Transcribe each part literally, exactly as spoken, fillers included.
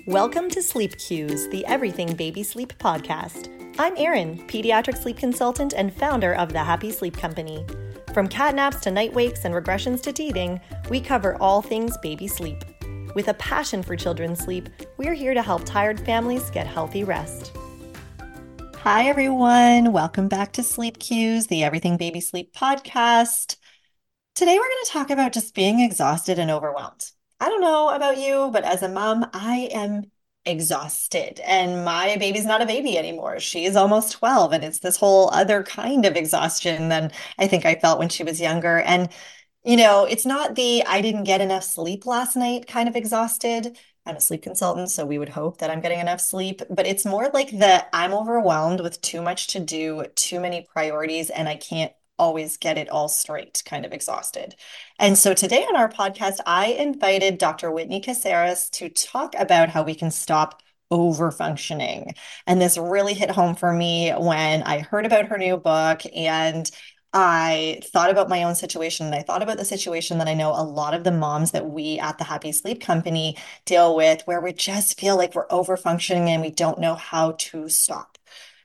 Welcome to Sleep Cues, the Everything Baby Sleep podcast. I'm Erin, pediatric sleep consultant and founder of the Happy Sleep Company. From catnaps to night wakes and regressions to teething, we cover all things baby sleep. With a passion for children's sleep, we're here to help tired families get healthy rest. Hi, everyone. Welcome back to Sleep Cues, the Everything Baby Sleep podcast. Today, we're going to talk about just being exhausted and overwhelmed. I don't know about you, but as a mom, I am exhausted and my baby's not a baby anymore. She's almost twelve and it's this whole other kind of exhaustion than I think I felt when she was younger. And, you know, it's not the I didn't get enough sleep last night kind of exhausted. I'm a sleep consultant, so we would hope that I'm getting enough sleep, but it's more like the I'm overwhelmed with too much to do, too many priorities, and I can't always get it all straight, kind of exhausted. And so today on our podcast, I invited Doctor Whitney Caceres to talk about how we can stop overfunctioning. And this really hit home for me when I heard about her new book and I thought about my own situation and I thought about the situation that I know a lot of the moms that we at the Happy Sleep Company deal with, where we just feel like we're overfunctioning and we don't know how to stop.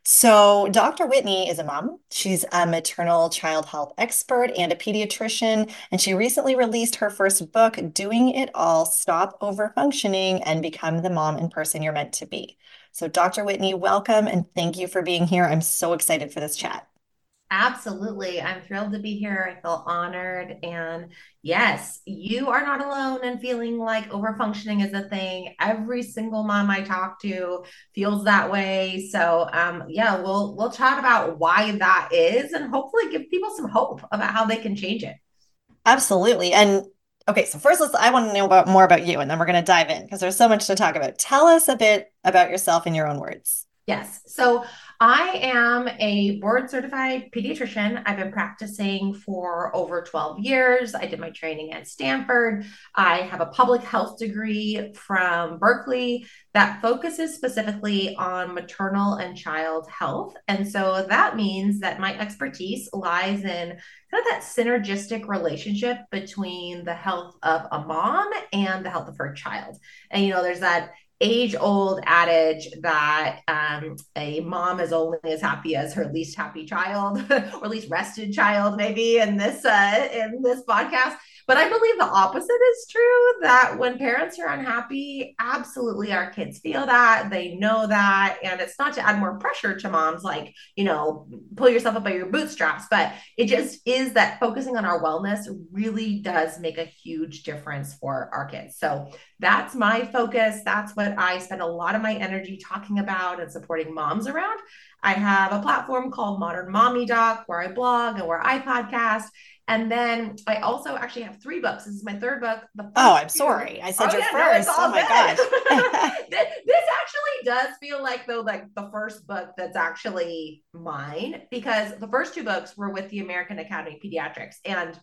So Doctor Whitney is a mom. She's a maternal child health expert and a pediatrician, and she recently released her first book, Doing It All, Stop Overfunctioning and Become the Mom and Person You're Meant to Be. So Doctor Whitney, welcome and thank you for being here. I'm so excited for this chat. Absolutely. I'm thrilled to be here. I feel honored. And yes, you are not alone in feeling like overfunctioning is a thing. Every single mom I talk to feels that way. So um, yeah, we'll we'll chat about why that is and hopefully give people some hope about how they can change it. Absolutely. And okay, so first let's I want to know about more about you and then we're going to dive in because there's so much to talk about. Tell us a bit about yourself in your own words. Yes. So I am a board certified pediatrician. I've been practicing for over twelve years. I did my training at Stanford. I have a public health degree from Berkeley that focuses specifically on maternal and child health. And so that means that my expertise lies in kind of that synergistic relationship between the health of a mom and the health of her child. And, you know, there's that age old adage that um, a mom is only as happy as her least happy child or least rested child, maybe in this uh, in this podcast. But I believe the opposite is true, that when parents are unhappy, absolutely our kids feel that, they know that. And it's not to add more pressure to moms, like, you know, pull yourself up by your bootstraps, but it just is that focusing on our wellness really does make a huge difference for our kids. So that's my focus. That's what I spend a lot of my energy talking about and supporting moms around. I have a platform called Modern Mommy Doc where I blog and where I podcast. And then I also actually have three books. This is my third book. The oh, I'm two... sorry. I said oh, you're yeah, first. No, oh my gosh. this, this actually does feel like though, like the first book that's actually mine, because the first two books were with the American Academy of Pediatrics. And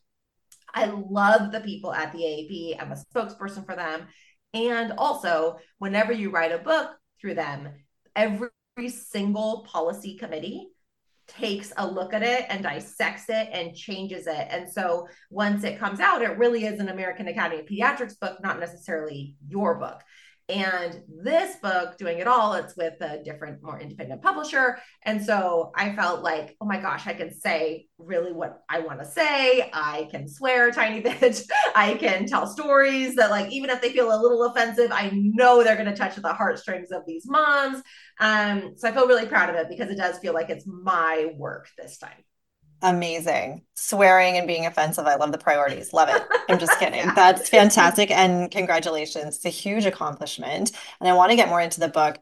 I love the people at the A A P. I'm a spokesperson for them. And also, whenever you write a book through them, every single policy committee takes a look at it and dissects it and changes it. And so once it comes out, it really is an American Academy of Pediatrics book, not necessarily your book. And this book, Doing It All, it's with a different, more independent publisher. And so I felt like, oh my gosh, I can say really what I want to say. I can swear a tiny bit. I can tell stories that, like, even if they feel a little offensive, I know they're going to touch the heartstrings of these moms. Um, so I feel really proud of it because it does feel like it's my work this time. Amazing. Swearing and being offensive. I love the priorities. Love it. I'm just kidding. Yeah. That's fantastic. And congratulations. It's a huge accomplishment. And I want to get more into the book.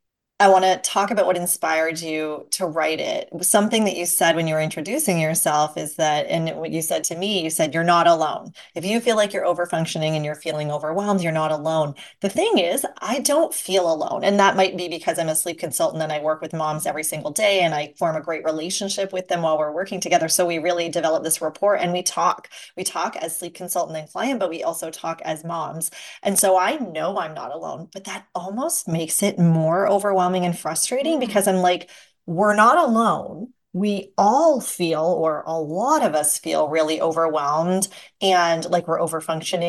I want to talk about what inspired you to write it. Something that you said when you were introducing yourself is that, and what you said to me, you said, you're not alone. If you feel like you're overfunctioning and you're feeling overwhelmed, you're not alone. The thing is, I don't feel alone. And that might be because I'm a sleep consultant and I work with moms every single day and I form a great relationship with them while we're working together. So we really develop this rapport and we talk. We talk as sleep consultant and client, but we also talk as moms. And so I know I'm not alone, but that almost makes it more overwhelming and frustrating because I'm like, we're not alone. We all feel, or a lot of us feel really overwhelmed and like we're overfunctioning.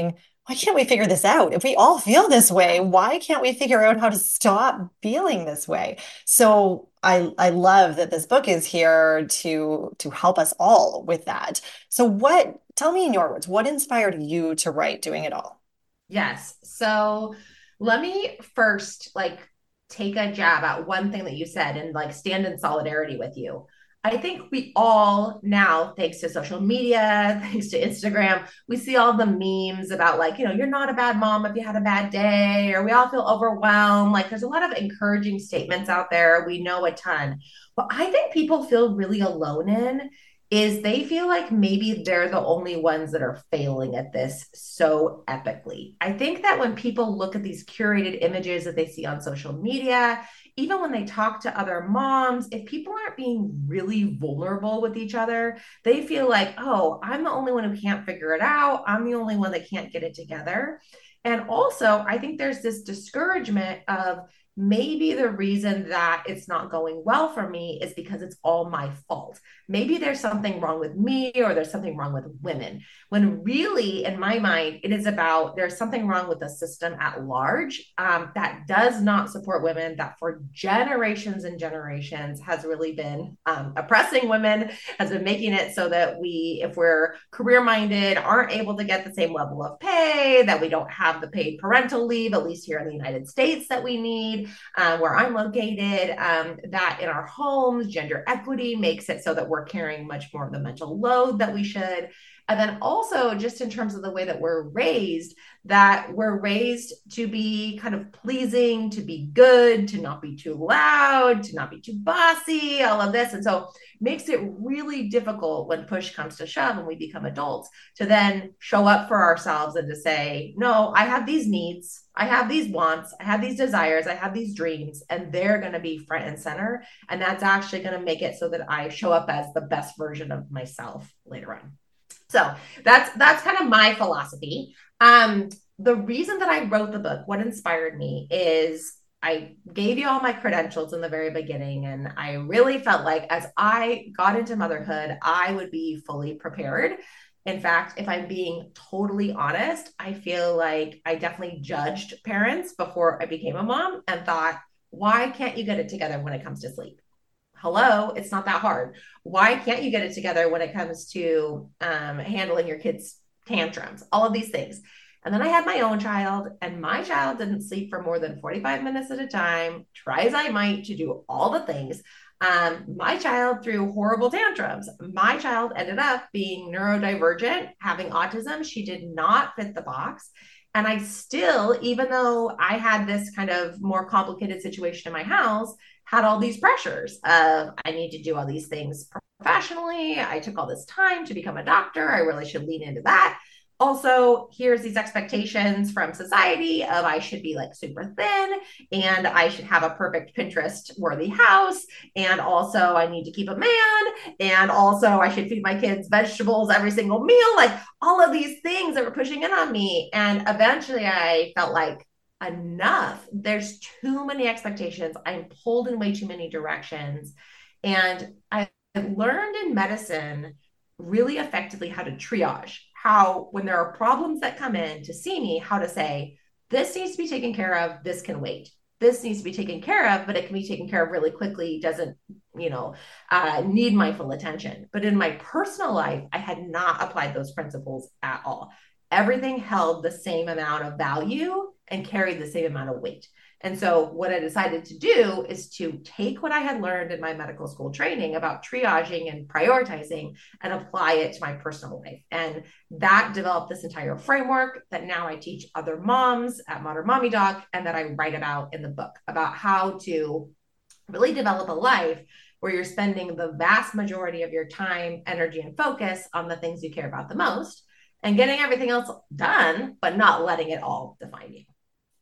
why can't we figure this out? If we all feel this way, why can't we figure out how to stop feeling this way? So I I love that this book is here to to help us all with that. So what, tell me in your words, what inspired you to write Doing It All? Yes. So let me first like take a jab at one thing that you said and like stand in solidarity with you. I think we all now, thanks to social media, thanks to Instagram, we see all the memes about like, you know, you're not a bad mom if you had a bad day, or we all feel overwhelmed. Like there's a lot of encouraging statements out there. We know a ton. But I think people feel really alone in is they feel like maybe they're the only ones that are failing at this so epically. I think that when people look at these curated images that they see on social media, even when they talk to other moms, if people aren't being really vulnerable with each other, they feel like, oh, I'm the only one who can't figure it out. I'm the only one that can't get it together. And also, I think there's this discouragement of maybe the reason that it's not going well for me is because it's all my fault. Maybe there's something wrong with me or there's something wrong with women. When really, in my mind, it is about there's something wrong with the system at large um, that does not support women, that for generations and generations has really been um, oppressing women, has been making it so that we, if we're career minded, aren't able to get the same level of pay, that we don't have the paid parental leave, at least here in the United States, that we need uh, where I'm located, um, that in our homes, gender equity makes it so that we're carrying much more of the mental load that we should. And then also, just in terms of the way that we're raised, that we're raised to be kind of pleasing, to be good, to not be too loud, to not be too bossy, all of this. And so makes it really difficult when push comes to shove and we become adults to then show up for ourselves and to say, no, I have these needs, I have these wants, I have these desires, I have these dreams, and they're going to be front and center. And that's actually going to make it so that I show up as the best version of myself later on. So that's that's kind of my philosophy. Um, the reason that I wrote the book, what inspired me is I gave you all my credentials in the very beginning, and I really felt like as I got into motherhood, I would be fully prepared. In fact, if I'm being totally honest, I feel like I definitely judged parents before I became a mom and thought, why can't you get it together when it comes to sleep? Hello, it's not that hard. Why can't you get it together when it comes to um, handling your kids' tantrums? All of these things. And then I had my own child, and my child didn't sleep for more than forty-five minutes at a time, try as I might to do all the things. Um, my child threw horrible tantrums. My child ended up being neurodivergent, having autism. She did not fit the box. And I still, even though I had this kind of more complicated situation in my house, had all these pressures of I need to do all these things professionally. I took all this time to become a doctor. I really should lean into that. Also, here's these expectations from society of I should be like super thin and I should have a perfect Pinterest worthy house. And also I need to keep a man. And also I should feed my kids vegetables every single meal. Like all of these things that were pushing in on me. And eventually I felt like enough. There's too many expectations. I'm pulled in way too many directions. And I learned in medicine really effectively how to triage, how when there are problems that come in to see me, how to say, this needs to be taken care of, this can wait. This needs to be taken care of, but it can be taken care of really quickly, doesn't, you know, uh, need my full attention. But in my personal life, I had not applied those principles at all. Everything held the same amount of value and carried the same amount of weight. And so what I decided to do is to take what I had learned in my medical school training about triaging and prioritizing and apply it to my personal life. And that developed this entire framework that now I teach other moms at Modern Mommy Doc and that I write about in the book about how to really develop a life where you're spending the vast majority of your time, energy, and focus on the things you care about the most and getting everything else done, but not letting it all define you.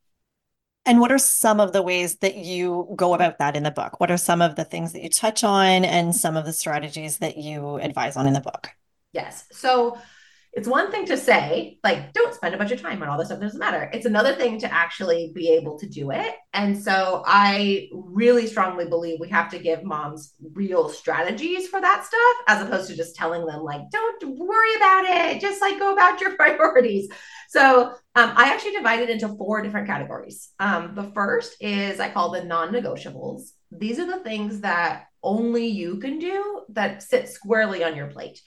And what are some of the ways that you go about that in the book? What are some of the things that you touch on and some of the strategies that you advise on in the book? Yes. So it's one thing to say, like, don't spend a bunch of time on all this stuff. It doesn't matter. It's another thing to actually be able to do it. And so I really strongly believe we have to give moms real strategies for that stuff, as opposed to just telling them, like, don't worry about it. Just like go about your priorities. So um, I actually divided into four different categories. Um, the first is I call the non-negotiables. These are the things that only you can do that sit squarely on your plate.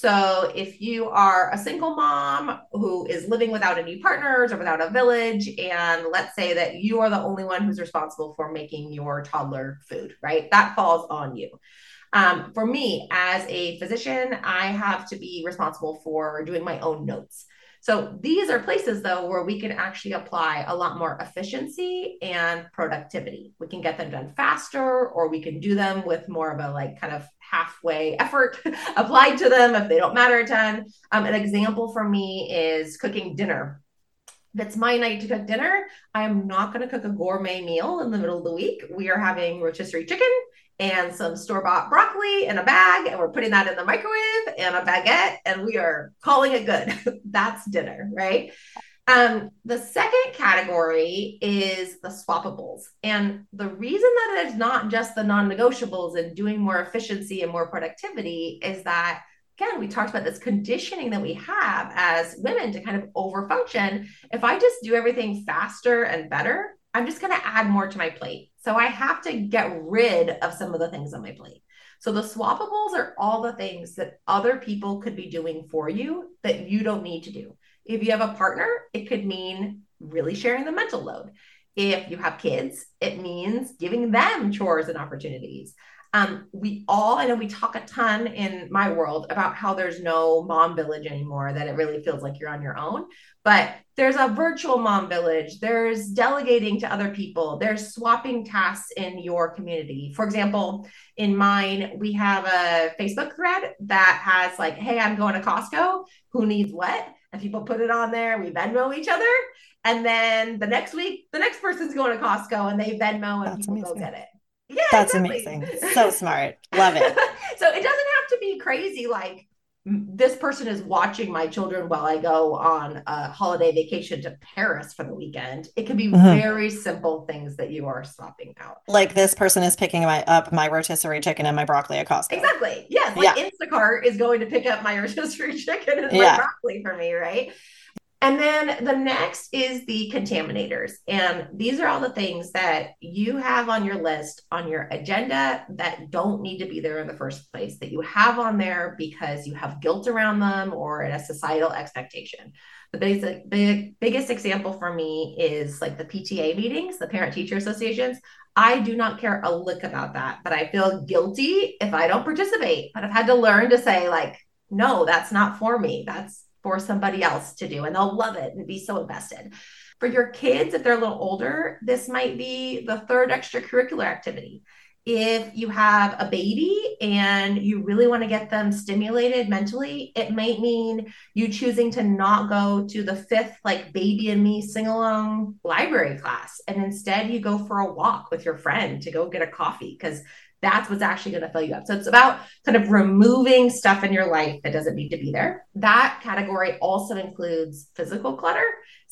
So if you are a single mom who is living without any partners or without a village, and let's say that you are the only one who's responsible for making your toddler food, right? That falls on you. Um, for me, as a physician, I have to be responsible for doing my own notes. So these are places, though, where we can actually apply a lot more efficiency and productivity. We can get them done faster, or we can do them with more of a like kind of halfway effort applied to them if they don't matter a ton. Um, an example for me is cooking dinner. If it's my night to cook dinner, I am not going to cook a gourmet meal in the middle of the week. We are having rotisserie chicken and some store-bought broccoli in a bag, and we're putting that in the microwave and a baguette, and we are calling it good. That's dinner, right? Um, the second category is the swappables. And the reason that it's not just the non-negotiables and doing more efficiency and more productivity is that, again, we talked about this conditioning that we have as women to kind of overfunction. If I just do everything faster and better, I'm just going to add more to my plate. So I have to get rid of some of the things on my plate. So the swappables are all the things that other people could be doing for you that you don't need to do. If you have a partner, it could mean really sharing the mental load. If you have kids, it means giving them chores and opportunities. Um, we all, I know we talk a ton in my world about how there's no mom village anymore, that it really feels like you're on your own, but there's a virtual mom village. There's delegating to other people. There's swapping tasks in your community. For example, in mine, we have a Facebook thread that has like, hey, I'm going to Costco. Who needs what? And people put it on there. We Venmo each other. And then the next week, the next person's going to Costco and they Venmo and That's people amazing. go get it. Yeah, That's exactly. amazing. So smart. Love it. So it doesn't have to be crazy like this person is watching my children while I go on a holiday vacation to Paris for the weekend. It can be mm-hmm. very simple things that you are swapping out. Like this person is picking my up my rotisserie chicken and my broccoli at Costco. Exactly. Yes. Like yeah. Instacart is going to pick up my rotisserie chicken and yeah. my broccoli for me, right? And then the next is the contaminators. And these are all the things that you have on your list, on your agenda that don't need to be there in the first place, that you have on there because you have guilt around them or a societal expectation. The basic, big, biggest example for me is like the P T A meetings, the parent teacher associations. I do not care a lick about that, but I feel guilty if I don't participate. But I've had to learn to say like, no, that's not for me. That's for somebody else to do, and they'll love it and be so invested. For your kids, if they're a little older, this might be the third extracurricular activity. If you have a baby and you really want to get them stimulated mentally, it might mean you choosing to not go to the fifth like baby and me sing-along library class, and instead you go for a walk with your friend to go get a coffee, because that's what's actually going to fill you up. So it's about kind of removing stuff in your life that doesn't need to be there. That category also includes physical clutter.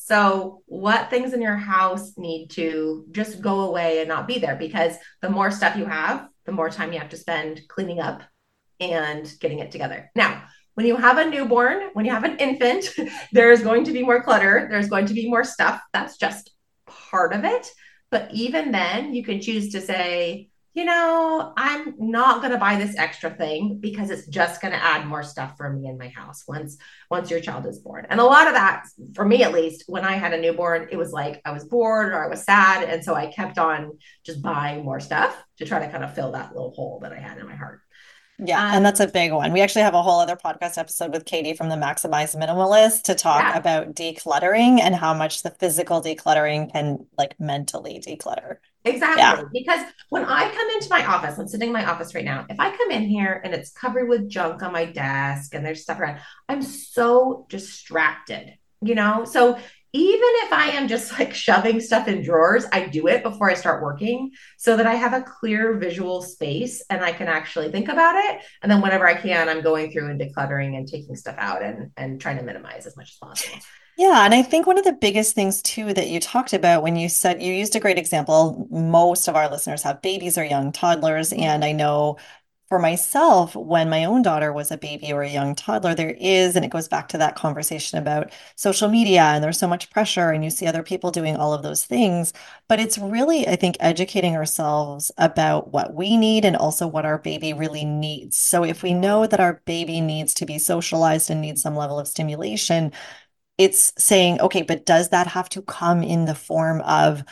So what things in your house need to just go away and not be there? Because the more stuff you have, the more time you have to spend cleaning up and getting it together. Now, when you have a newborn, when you have an infant, there's going to be more clutter. There's going to be more stuff. That's just part of it. But even then, you can choose to say, you know, I'm not going to buy this extra thing because it's just going to add more stuff for me in my house once, once your child is born. And a lot of that, for me at least, when I had a newborn, it was like I was bored or I was sad. And so I kept on just buying more stuff to try to kind of fill that little hole that I had in my heart. Yeah. Um, and that's a big one. We actually have a whole other podcast episode with Katie from the Maximize Minimalist to talk yeah. about decluttering and how much the physical decluttering can like mentally declutter. Exactly. Yeah. Because when I come into my office, I'm sitting in my office right now. If I come in here and it's covered with junk on my desk and there's stuff around, I'm so distracted, you know? So even if I am just like shoving stuff in drawers, I do it before I start working so that I have a clear visual space and I can actually think about it. And then whenever I can, I'm going through and decluttering and taking stuff out and, and trying to minimize as much as possible. Yeah, and I think one of the biggest things too that you talked about when you said you used a great example, most of our listeners have babies or young toddlers. And I know for myself, when my own daughter was a baby or a young toddler, there is, and it goes back to that conversation about social media, and there's so much pressure, and you see other people doing all of those things. But it's really, I think, educating ourselves about what we need and also what our baby really needs. So if we know that our baby needs to be socialized and needs some level of stimulation, it's saying, okay, but does that have to come in the form of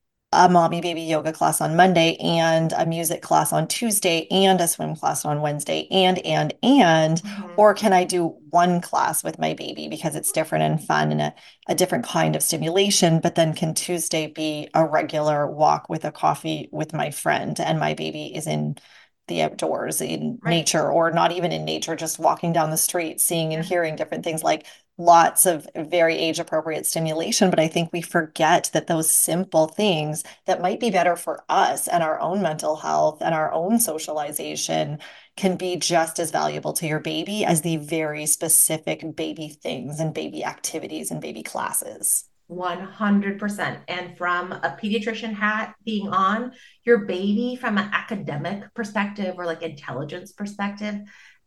a mommy baby yoga class on Monday and a music class on Tuesday and a swim class on Wednesday and and and Mm-hmm. or can I do one class with my baby because it's different and fun and a, a different kind of stimulation, but then can Tuesday be a regular walk with a coffee with my friend and my baby is in the outdoors in Right. nature or not even in nature, just walking down the street, seeing and Yeah. hearing different things like lots of very age appropriate stimulation. But I think we forget that those simple things that might be better for us and our own mental health and our own socialization can be just as valuable to your baby as the very specific baby things and baby activities and baby classes. one hundred percent. And from a pediatrician hat being on, your baby from an academic perspective or like intelligence perspective,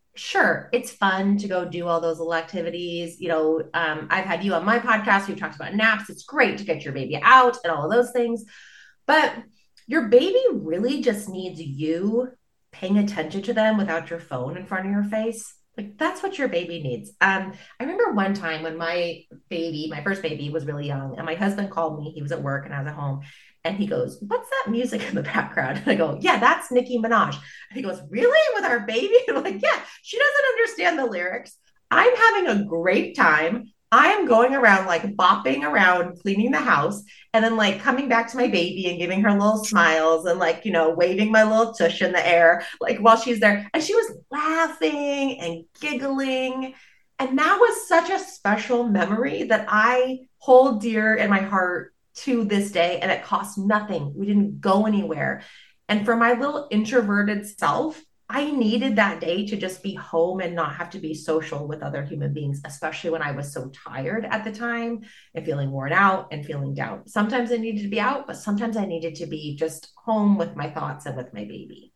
sure, it's fun to go do all those little activities. You know, um, I've had you on my podcast. We've talked about naps. It's great to get your baby out and all of those things. But your baby really just needs you paying attention to them without your phone in front of your face. Like that's what your baby needs. Um, I remember one time when my baby, my first baby, was really young, and my husband called me. He was at work and I was at home, and he goes, "What's that music in the background?" And I go, "Yeah, that's Nicki Minaj." And he goes, "Really? With our baby?" I'm like, "Yeah, she doesn't understand the lyrics. I'm having a great time. I am going around like bopping around, cleaning the house, and then like coming back to my baby and giving her little smiles and like, you know, waving my little tush in the air, like while she's there." And she was laughing and giggling. And that was such a special memory that I hold dear in my heart to this day. And it cost nothing. We didn't go anywhere. And for my little introverted self, I needed that day to just be home and not have to be social with other human beings, especially when I was so tired at the time and feeling worn out and feeling down. Sometimes I needed to be out, but sometimes I needed to be just home with my thoughts and with my baby.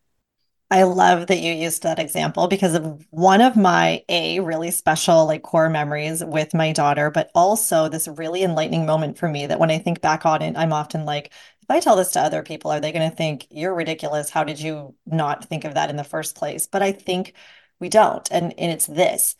I love that you used that example because of one of my a really special like core memories with my daughter, but also this really enlightening moment for me that when I think back on it, I'm often like, if I tell this to other people, are they going to think you're ridiculous? How did you not think of that in the first place? But I think we don't. And, and it's this.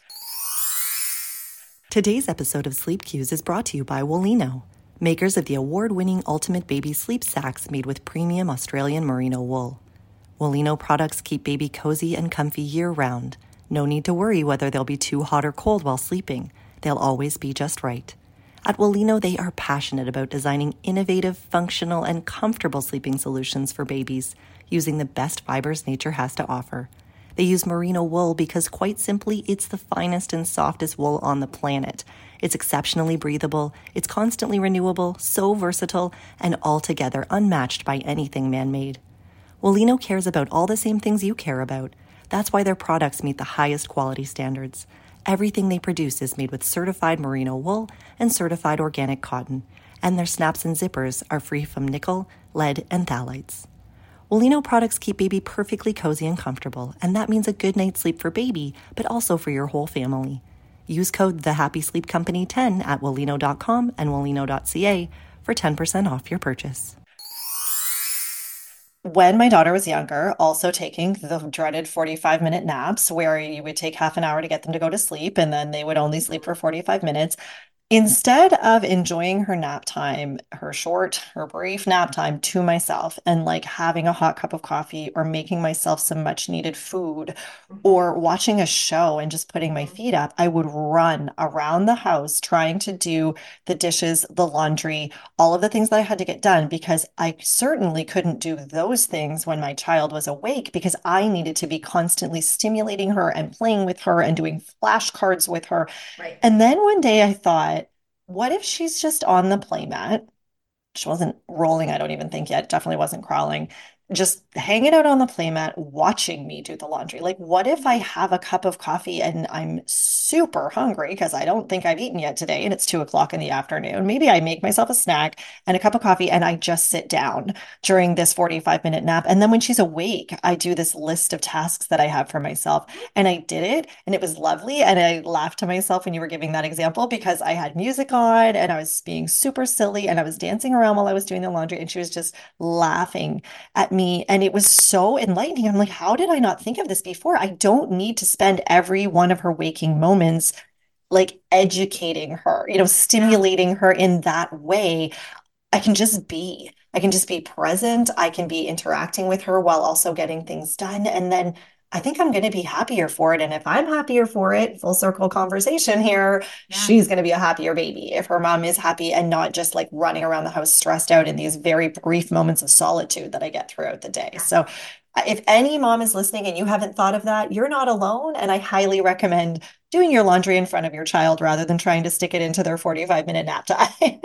Today's episode of Sleep Cues is brought to you by Wolino, makers of the award-winning Ultimate Baby Sleep Sacks made with premium Australian merino wool. Wolino products keep baby cozy and comfy year-round. No need to worry whether they'll be too hot or cold while sleeping. They'll always be just right. At Wolino, they are passionate about designing innovative, functional, and comfortable sleeping solutions for babies, using the best fibers nature has to offer. They use merino wool because, quite simply, it's the finest and softest wool on the planet. It's exceptionally breathable, it's constantly renewable, so versatile, and altogether unmatched by anything man-made. Wolino cares about all the same things you care about. That's why their products meet the highest quality standards. Everything they produce is made with certified merino wool and certified organic cotton, and their snaps and zippers are free from nickel, lead, and phthalates. Wolino products keep baby perfectly cozy and comfortable, and that means a good night's sleep for baby, but also for your whole family. Use code The Happy Sleep Company ten at wolino dot com and wolino dot c a for ten percent off your purchase. When my daughter was younger, also taking the dreaded forty-five minute naps where you would take half an hour to get them to go to sleep and then they would only sleep for forty-five minutes. Instead of enjoying her nap time, her short, her brief nap time to myself and like having a hot cup of coffee or making myself some much needed food Mhm, or watching a show and just putting my mhm. feet up, I would run around the house trying to do the dishes, the laundry, all of the things that I had to get done because I certainly couldn't do those things when my child was awake because I needed to be constantly stimulating her and playing with her and doing flashcards with her. Right. And then one day I thought, what if she's just on the playmat? She wasn't rolling, I don't even think yet. Definitely wasn't crawling. Just hanging out on the playmat, watching me do the laundry. Like, what if I have a cup of coffee and I'm super hungry because I don't think I've eaten yet today and it's two o'clock in the afternoon? Maybe I make myself a snack and a cup of coffee and I just sit down during this forty-five minute nap. And then when she's awake, I do this list of tasks that I have for myself. And I did it and it was lovely. And I laughed to myself when you were giving that example because I had music on and I was being super silly and I was dancing around while I was doing the laundry and she was just laughing at me. And it was so enlightening. I'm like, how did I not think of this before? I don't need to spend every one of her waking moments like educating her, you know, Yeah. stimulating her in that way. I can just be. I can just be present. I can be interacting with her while also getting things done. And then I think I'm going to be happier for it. And if I'm happier for it, full circle conversation here, Yeah. she's going to be a happier baby. If her mom is happy and not just like running around the house stressed out in these very brief moments of solitude that I get throughout the day. Yeah. So if any mom is listening and you haven't thought of that, you're not alone. And I highly recommend doing your laundry in front of your child rather than trying to stick it into their forty-five minute nap time.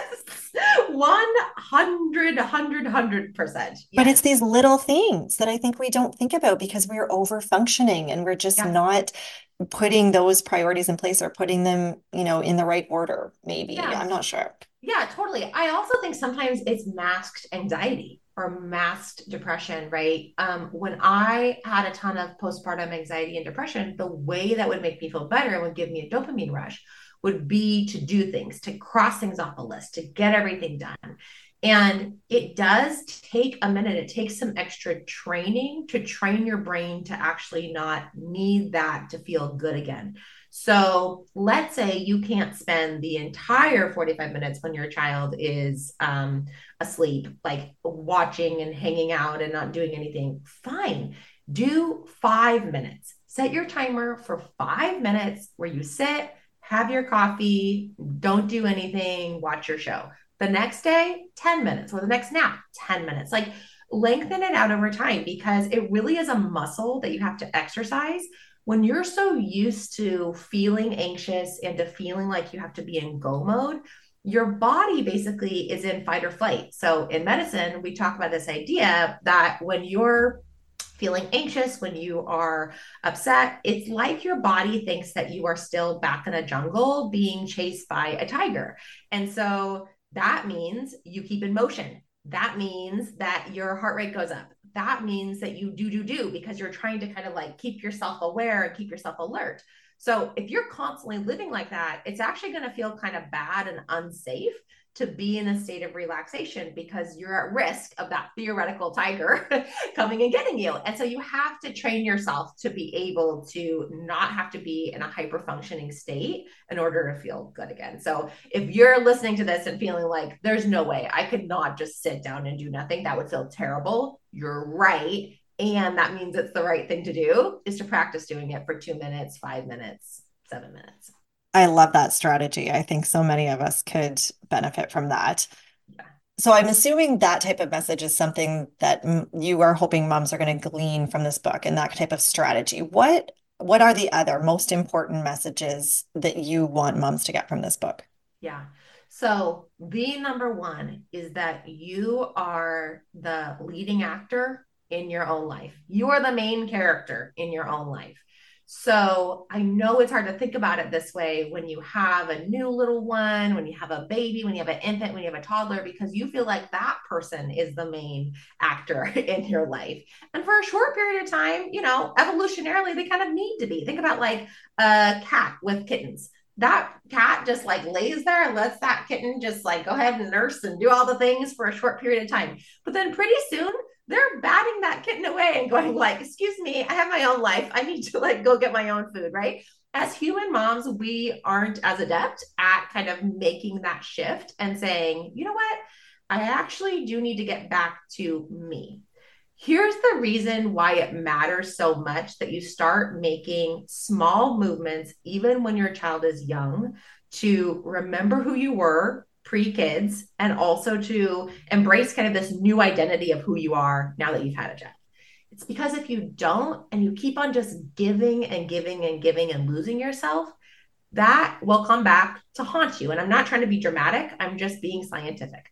one hundred, one hundred, one hundred percent. But it's Yes. these little things that I think we don't think about because we're over functioning and we're just Yes. not putting those priorities in place or putting them, you know, in the right order, maybe. Yeah. I'm not sure. Yeah, totally. I also think sometimes it's masked anxiety or masked depression, right? Um, when I had a ton of postpartum anxiety and depression, the way that would make me feel better and would give me a dopamine rush would be to do things, to cross things off a list, to get everything done. And it does take a minute. It takes some extra training to train your brain to actually not need that to feel good again. So let's say you can't spend the entire forty-five minutes when your child is um, asleep, like watching and hanging out and not doing anything. Fine. Do five minutes. Set your timer for five minutes where you sit, have your coffee, don't do anything, watch your show. The next day, ten minutes, or the next nap, ten minutes. Like lengthen it out over time because it really is a muscle that you have to exercise. When you're so used to feeling anxious and to feeling like you have to be in go mode, your body basically is in fight or flight. So in medicine, we talk about this idea that when you're feeling anxious, when you are upset, it's like your body thinks that you are still back in a jungle being chased by a tiger. And so that means you keep in motion. That means that your heart rate goes up. That means that you do, do, do because you're trying to kind of like keep yourself aware and keep yourself alert. So if you're constantly living like that, it's actually going to feel kind of bad and unsafe to be in a state of relaxation because you're at risk of that theoretical tiger coming and getting you. And so you have to train yourself to be able to not have to be in a hyper functioning state in order to feel good again. So if you're listening to this and feeling like there's no way I could not just sit down and do nothing, that would feel terrible. You're right. And that means it's the right thing to do is to practice doing it for two minutes, five minutes, seven minutes. I love that strategy. I think so many of us could benefit from that. Yeah. So I'm assuming that type of message is something that m- you are hoping moms are going to glean from this book and that type of strategy. What what are the other most important messages that you want moms to get from this book? Yeah. So the number one is that you are the leading actor in your own life. You are the main character in your own life. So I know it's hard to think about it this way when you have a new little one, when you have a baby, when you have an infant, when you have a toddler, because you feel like that person is the main actor in your life. And for a short period of time, you know, evolutionarily, they kind of need to be. Think about like a cat with kittens. That cat just like lays there and lets that kitten just like go ahead and nurse and do all the things for a short period of time. But then pretty soon they're batting that kitten away and going like, excuse me, I have my own life. I need to like go get my own food, right? As human moms, we aren't as adept at kind of making that shift and saying, you know what? I actually do need to get back to me. Here's the reason why it matters so much that you start making small movements, even when your child is young, to remember who you were pre-kids and also to embrace kind of this new identity of who you are now that you've had a child. It's because if you don't and you keep on just giving and giving and giving and losing yourself, that will come back to haunt you. And I'm not trying to be dramatic, I'm just being scientific.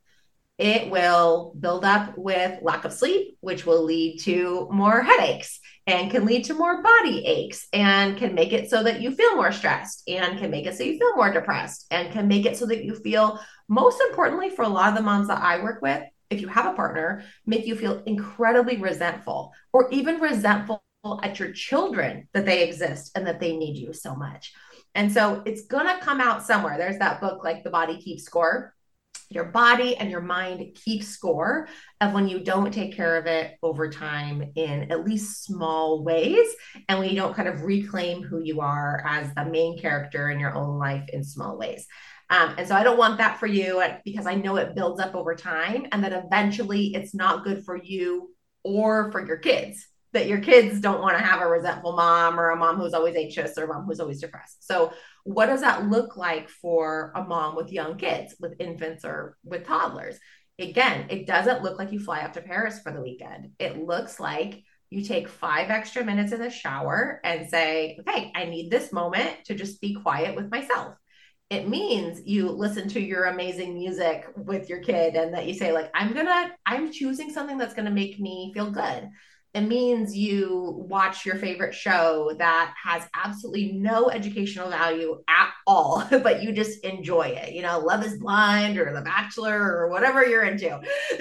It will build up with lack of sleep, which will lead to more headaches and can lead to more body aches and can make it so that you feel more stressed and can make it so you feel more depressed and can make it so that you feel, most importantly, for a lot of the moms that I work with, if you have a partner, make you feel incredibly resentful or even resentful at your children that they exist and that they need you so much. And so it's going to come out somewhere. There's that book, like The Body Keeps Score. Your body and your mind keep score of when you don't take care of it over time in at least small ways, and when you don't kind of reclaim who you are as the main character in your own life in small ways. Um, and so I don't want that for you, because I know it builds up over time and that eventually it's not good for you or for your kids, that your kids don't want to have a resentful mom or a mom who's always anxious or a mom who's always depressed. So what does that look like for a mom with young kids, with infants or with toddlers? Again, it doesn't look like you fly up to Paris for the weekend. It looks like you take five extra minutes in the shower and say, okay, I need this moment to just be quiet with myself. It means you listen to your amazing music with your kid and that you say, like, I'm gonna, I'm choosing something that's gonna make me feel good. It means you watch your favorite show that has absolutely no educational value at all, but you just enjoy it. You know, Love is Blind or The Bachelor or whatever you're into.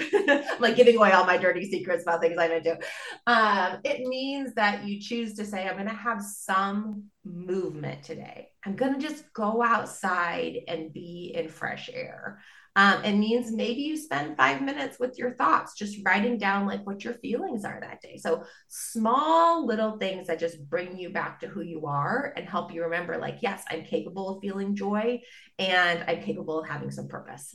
I'm like giving away all my dirty secrets about things I'm into. Um, it means that you choose to say, I'm going to have some movement today. I'm going to just go outside and be in fresh air. Um, it means maybe you spend five minutes with your thoughts, just writing down like what your feelings are that day. So small little things that just bring you back to who you are and help you remember, like, yes, I'm capable of feeling joy and I'm capable of having some purpose.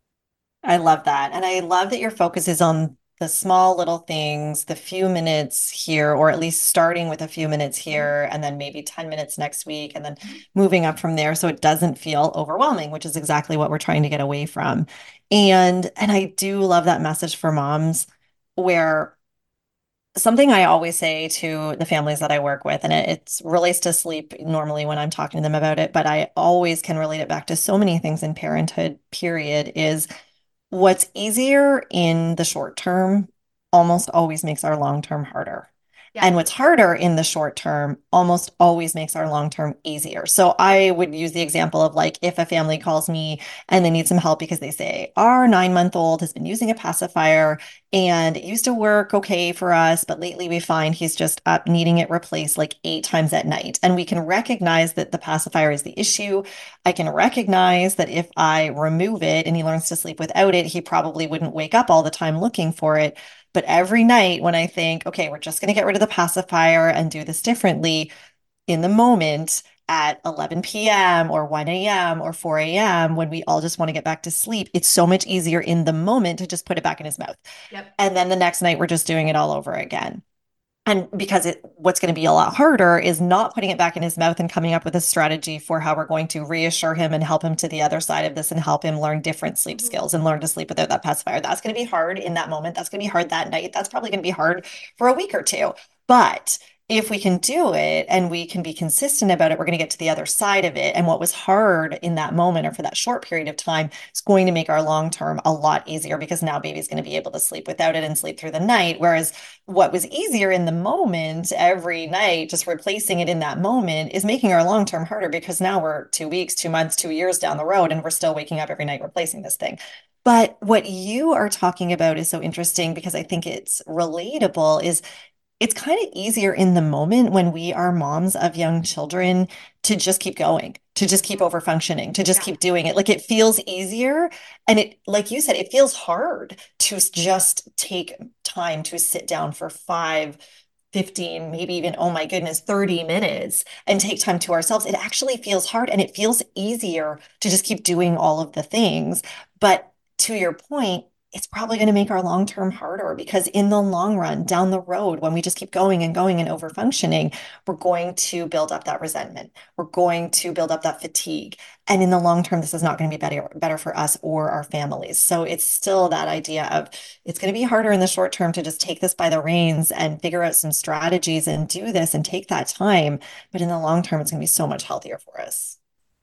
I love that. And I love that your focus is on the small little things, the few minutes here, or at least starting with a few minutes here, and then maybe ten minutes next week, and then moving up from there so it doesn't feel overwhelming, which is exactly what we're trying to get away from. And and I do love that message for moms where something I always say to the families that I work with, and it it's relates to sleep normally when I'm talking to them about it, but I always can relate it back to so many things in parenthood, period, is what's easier in the short term almost always makes our long term harder. Yeah. And what's harder in the short term almost always makes our long term easier. So I would use the example of, like, if a family calls me and they need some help because they say, our nine month old has been using a pacifier and it used to work okay for us, but lately we find he's just up needing it replaced like eight times at night. And we can recognize that the pacifier is the issue. I can recognize that if I remove it and he learns to sleep without it, he probably wouldn't wake up all the time looking for it. But every night when I think, okay, we're just going to get rid of the pacifier and do this differently, in the moment at eleven p m or one a m or four a m, when we all just want to get back to sleep, it's so much easier in the moment to just put it back in his mouth. Yep. And then the next night, we're just doing it all over again. And because it, what's going to be a lot harder is not putting it back in his mouth and coming up with a strategy for how we're going to reassure him and help him to the other side of this and help him learn different sleep skills and learn to sleep without that pacifier. That's going to be hard in that moment. That's going to be hard that night. That's probably going to be hard for a week or two. But if we can do it and we can be consistent about it, we're going to get to the other side of it. And what was hard in that moment or for that short period of time is going to make our long term a lot easier, because now baby's going to be able to sleep without it and sleep through the night. Whereas what was easier in the moment every night, just replacing it in that moment, is making our long term harder, because now we're two weeks, two months, two years down the road, and we're still waking up every night replacing this thing. But what you are talking about is so interesting, because I think it's relatable, is it's kind of easier in the moment when we are moms of young children to just keep going, to just keep over functioning, to just Yeah. keep doing it. Like, it feels easier. And it, like you said, it feels hard to just take time to sit down for five, fifteen, maybe even, oh my goodness, thirty minutes and take time to ourselves. It actually feels hard, and it feels easier to just keep doing all of the things. But to your point, it's probably going to make our long term harder, because in the long run, down the road, when we just keep going and going and over functioning, we're going to build up that resentment. We're going to build up that fatigue. And in the long term, this is not going to be better, better for us or our families. So it's still that idea of, it's going to be harder in the short term to just take this by the reins and figure out some strategies and do this and take that time. But in the long term, it's going to be so much healthier for us.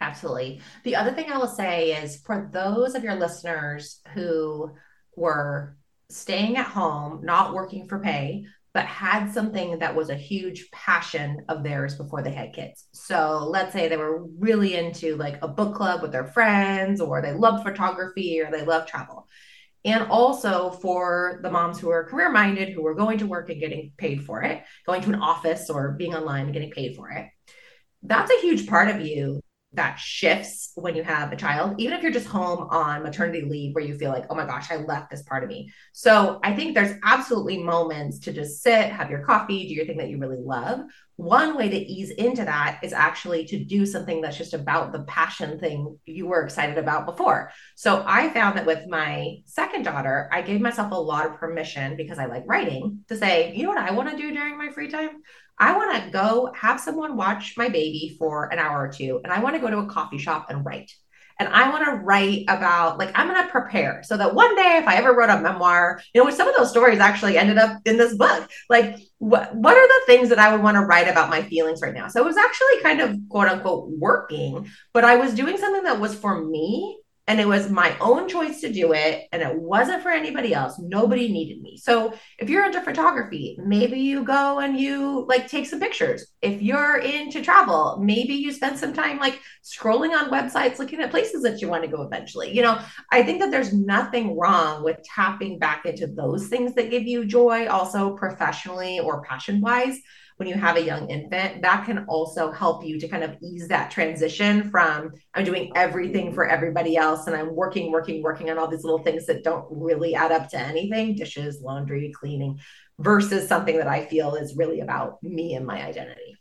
Absolutely. The other thing I will say is for those of your listeners who were staying at home, not working for pay, but had something that was a huge passion of theirs before they had kids. So let's say they were really into like a book club with their friends, or they loved photography, or they love travel. And also for the moms who are career minded, who are going to work and getting paid for it, going to an office or being online and getting paid for it. That's a huge part of you that shifts when you have a child, even if you're just home on maternity leave where you feel like, oh my gosh, I left this part of me. So I think there's absolutely moments to just sit, have your coffee, do your thing that you really love. One way to ease into that is actually to do something that's just about the passion thing you were excited about before. So I found that with my second daughter, I gave myself a lot of permission, because I like writing, to say, you know what I want to do during my free time? I want to go have someone watch my baby for an hour or two, and I want to go to a coffee shop and write. And I want to write about, like, I'm going to prepare so that one day, if I ever wrote a memoir, you know, some of those stories actually ended up in this book. Like, what, what are the things that I would want to write about my feelings right now? So it was actually kind of quote unquote working, but I was doing something that was for me. And it was my own choice to do it. And it wasn't for anybody else. Nobody needed me. So if you're into photography, maybe you go and you like take some pictures. If you're into travel, maybe you spend some time like scrolling on websites, looking at places that you want to go eventually. You know, I think that there's nothing wrong with tapping back into those things that give you joy, also professionally or passion wise. When you have a young infant, that can also help you to kind of ease that transition from I'm doing everything for everybody else and I'm working, working, working on all these little things that don't really add up to anything, dishes, laundry, cleaning, versus something that I feel is really about me and my identity.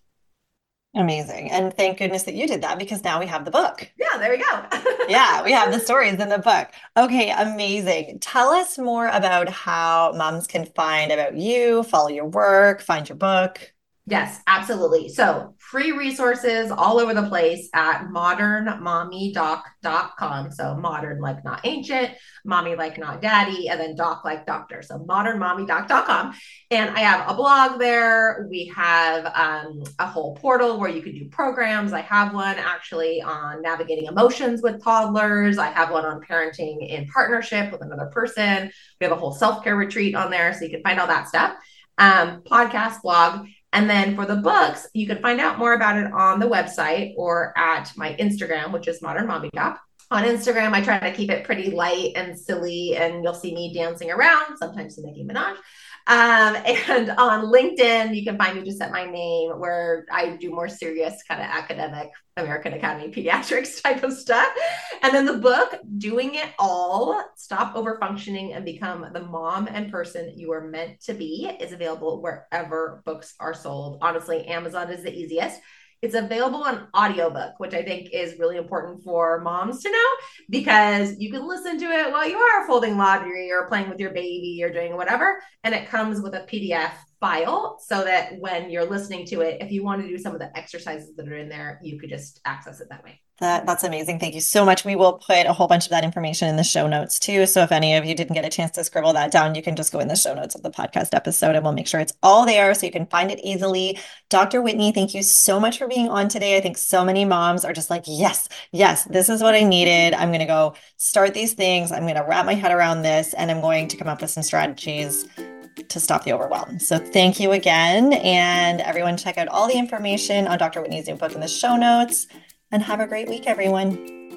Amazing. And thank goodness that you did that, because now we have the book. Yeah, there we go. Yeah, we have the stories in the book. Okay, amazing. Tell us more about how moms can find about you, follow your work, find your book. Yes, absolutely. So free resources all over the place at modern mommy doc dot com. So modern like not ancient, mommy like not daddy, and then doc like doctor. So modern mommy doc dot com. And I have a blog there. We have um, a whole portal where you can do programs. I have one actually on navigating emotions with toddlers. I have one on parenting in partnership with another person. We have a whole self-care retreat on there, so you can find all that stuff. Um, podcast, blog. And then for the books, you can find out more about it on the website or at my Instagram, which is Modern Mommy Doc. On Instagram, I try to keep it pretty light and silly, and you'll see me dancing around, sometimes to Nicki Minaj. Um, and on LinkedIn, you can find me just at my name, where I do more serious kind of academic American Academy Pediatrics type of stuff. And then the book, Doing It All, Stop Overfunctioning and Become the Mom and Person You Are Meant to Be, is available wherever books are sold. Honestly, Amazon is the easiest. It's available on audiobook, which I think is really important for moms to know, because you can listen to it while you are folding laundry or playing with your baby or doing whatever. And it comes with a P D F file, so that when you're listening to it, if you want to do some of the exercises that are in there, you could just access it that way. That, that's amazing. Thank you so much. We will put a whole bunch of that information in the show notes too. So if any of you didn't get a chance to scribble that down, you can just go in the show notes of the podcast episode and we'll make sure it's all there so you can find it easily. Doctor Whitney, thank you so much for being on today. I think so many moms are just like, yes, yes, this is what I needed. I'm going to go start these things. I'm going to wrap my head around this, and I'm going to come up with some strategies to stop the overwhelm. So thank you again. And everyone, check out all the information on Doctor Whitney's new book in the show notes. And have a great week, everyone.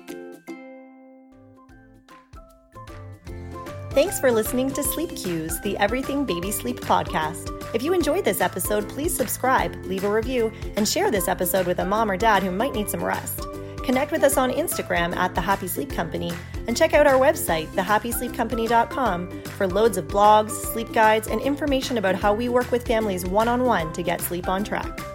Thanks for listening to Sleep Cues, the Everything Baby Sleep podcast. If you enjoyed this episode, please subscribe, leave a review, and share this episode with a mom or dad who might need some rest. Connect with us on Instagram at The Happy Sleep Company, and check out our website, the happy sleep company dot com, for loads of blogs, sleep guides, and information about how we work with families one-on-one to get sleep on track.